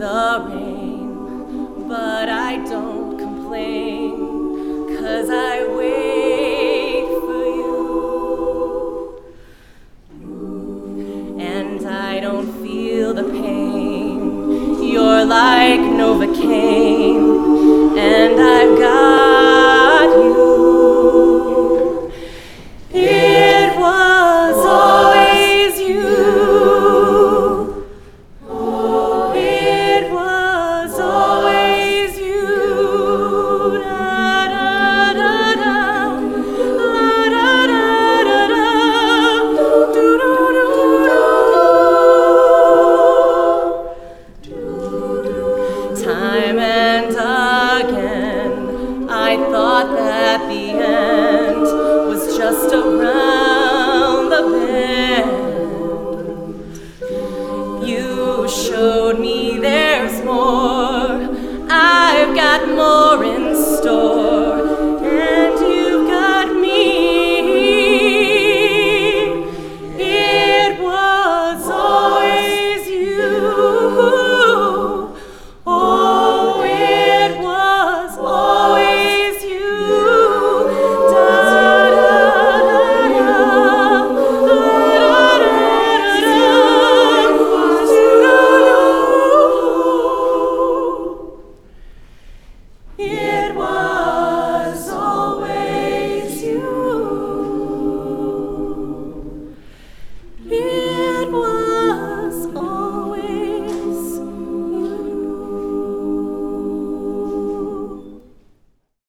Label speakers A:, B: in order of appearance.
A: the rain, but I don't complain, 'cause I wait for you. And I don't feel the pain. You're like Novocaine, and I've got you. It was always you. Oh, it was always you. Da, da, da, da. La, da, da, da, da. Do, do, do, do. Time and again, I thought that the end was just around the bend. You showed me there's more.